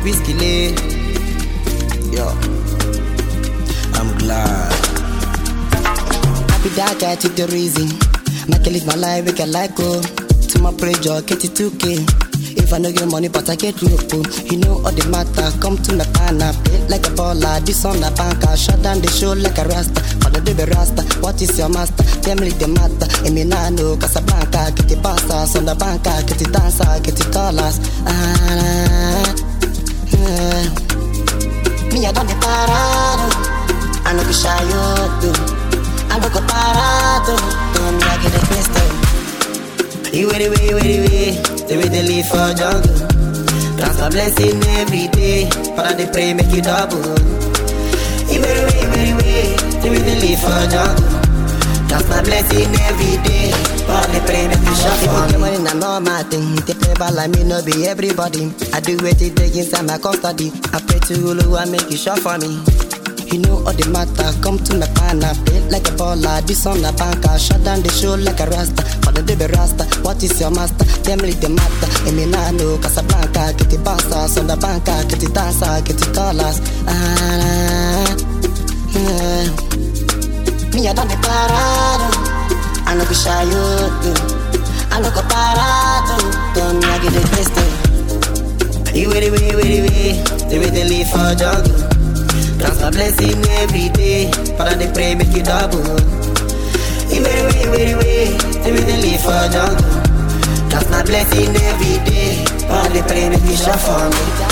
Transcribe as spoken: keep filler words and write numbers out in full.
whiskey lay. Yo, I'm glad. Happy that guy took the reason. Make I live my life, we can like go. To my pressure, get it two K. If I no get money, but I get rope. You know all the matter, come to my partner. Play like a baller, this on the banker. Shut down the show like a rasta. On the baby rasta, what is your master? Tell me the matter. Eminano, Casablanca, get the bastards on the banker, get the dancer, get the dollars. Ah, ah. Me, I done the parado. I no be shy, you do. I no go parado. Don't me, I get the pistol. You way, way, way, way, the way they live for jungle. Transfer blessing every day, but I they pray make you double. You way, way, way, way, the way they live for jungle. Transfer blessing every day, but they pray make you shuffle. If you get money, I know my thing. They play ball like me, no be everybody. I do what it take inside my custody. I pray to Ulu and make you shuffle me. You know all the matter, come to my partner. Play like a baller, this on the banker. Shut down the show like a rasta. For the baby rasta, what is your master? Tell me the matter. Eminano, Casablanca, get the bastards on the banker, get the dancer, get the dollars. Ah, ah. Me, I done the parado. I no be shy, you do. I no go parado. Don't me, I get the pistol. You way, way, way, way, the way they live for jungle. Transfer blessing every day, but I they pray make you double. You way, way, way, way, the way they live for jungle. Transfer blessing every day, but I they pray make you shuffle me.